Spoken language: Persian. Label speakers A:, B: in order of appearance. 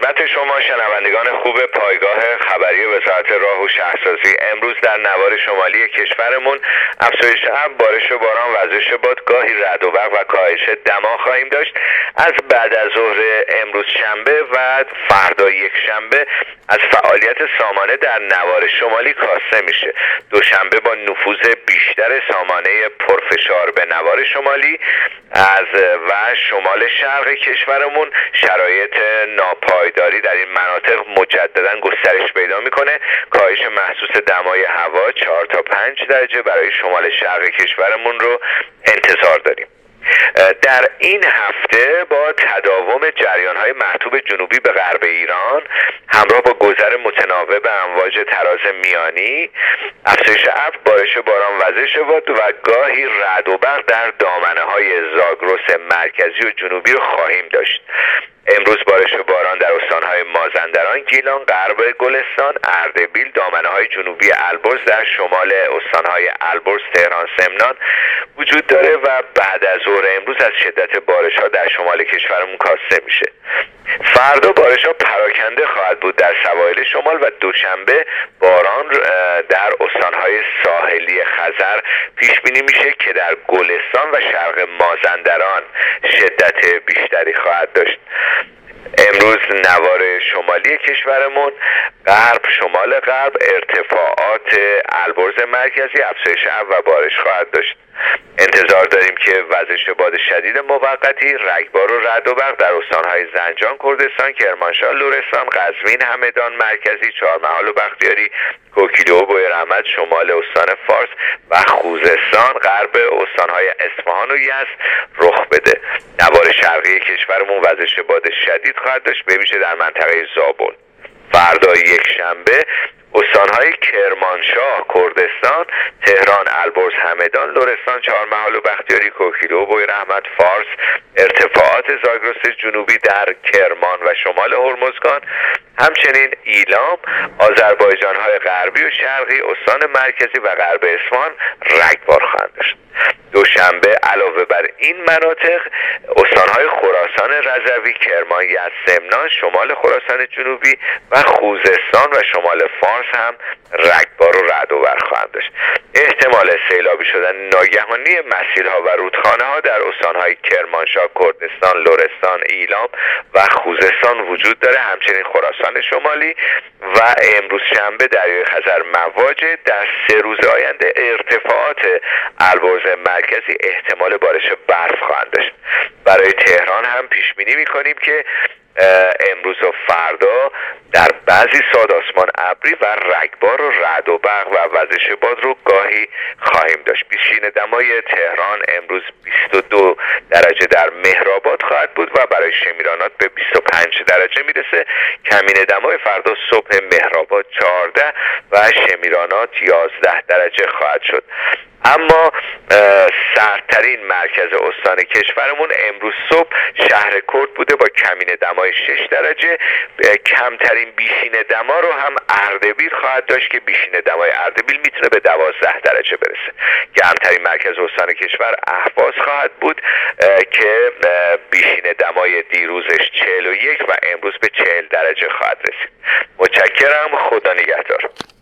A: خدمت شما شنوندگان خوب پایگاه خبری وزارت راه و شهرسازی. امروز در نوار شمالی کشورمون افزایش ابر، بارش و باران، وزش باد، گاهی رعد و برق و کاهش دما خواهیم داشت. از بعد از ظهر امروز شنبه و فردا یک شنبه از فعالیت سامانه در نوار شمالی کاسته میشه. دوشنبه با نفوذ بیشتر سامانه پرفشار به نوار شمالی و شمال شرق کشورمون شرایط ناپایداری در این مناطق مجددا گسترش پیدا میکنه. کاهش محسوس دمای هوا 4 تا 5 درجه برای شمال شرق کشورمون رو انتظار داریم. در این هفته با تداوم جریان‌های مرطوب جنوبی به غرب ایران همراه با گذر متناوب امواج تراز میانی، افزایش ابر، بارش باران، وزش باد و گاهی رعد و برق در دامنه‌های زاگرس مرکزی و جنوبی رو خواهیم داشت. امروز بارش و باران در استان‌های مازندران، گیلان، غرب گلستان، اردبیل، دامنه‌های جنوبی البرز در شمال استان‌های البرز، تهران، سمنان وجود داره و بعد از ظهر امروز از شدت بارش‌ها در شمال کشورمون کاسته میشه. فردا بارش‌ها پراکنده خواهد بود در سواحل شمال و دوشنبه باران در استان‌های ساحلی خزر پیش بینی میشه که در گلستان و شرق مازندران شدت بیشتری خواهد داشت. امروز نوار شمالی کشورمون غرب، شمال غرب، ارتفاعات البرز مرکزی افزایش ابر و بارش خواهد داشت. انتظار داریم که وزش باد شدید موقتی، رگبار و رعد و برق در استان‌های زنجان، کردستان، کرمانشاه، لرستان، قزوین، همدان مرکزی، چهارمحال و بختیاری، کوکیلو و بویراحمد شمال استان فارس و خوزستان، غرب استان‌های اصفهان و یزد رخ بده. نوار شرقی کشورمون وزش باد شدید خواهد داشت، به ویژه در منطقه زابل. فردا یک شنبه استان‌های کرمانشاه، کردستان، تهران، البرز، همدان، لرستان، چهارمحال و بختیاری، کوکیلو و بویراحمد، فارس، ارتفاعات زاگرس جنوبی در کرمان و شمال هرمزگان، همچنین ایلام، آذربایجان‌های غربی و شرقی، استان مرکزی و غرب اصفهان رگبار خواهند داشت. دوشنبه علاوه بر این مناطق استان‌های خراسان رضوی، کرمان، یزد، سمنان، شمال خراسان جنوبی و خوزستان و شمال فارس هم رگبار و رعد و برق خواهند داشت. احتمال سیلابی شدن ناگهانی مسیرها و رودخانه‌ها در استان‌های کرمانشاه، کردستان، لرستان، ایلام و خوزستان وجود داره، همچنین خراسان شمالی و امروز شنبه دریای خزر مواجه. در 3 روز آینده ارتفاعات البرز مرکزی احتمال بارش برف خواهند داشت. برای تهران هم پیش بینی می‌کنیم که امروز و فردا در بعضی ساعات آسمان ابری و رگبار و رعد و برق و وزش باد رو گاهی خواهیم داشت. بیشین دمای تهران امروز 22 درجه در مهرآباد خواهد بود و برای شمیرانات به 25 درجه میرسه. کمین دمای فردا صبح مهرآباد 14 و شمیرانات 11 درجه خواهد شد. اما سردترین مرکز استان کشورمون امروز صبح شهر کرد بوده با کمین دمای 6 درجه. کمترین بیشین دما رو هم اردبیل خواهد داشت که بیشین دمای اردبیل میتونه به 12 درجه برسه. گرمترین مرکز استان کشور اهواز خواهد بود که بیشین دمای دیروزش 41 و امروز به 40 درجه خواهد رسید. متشکرم. خدا نگهدار.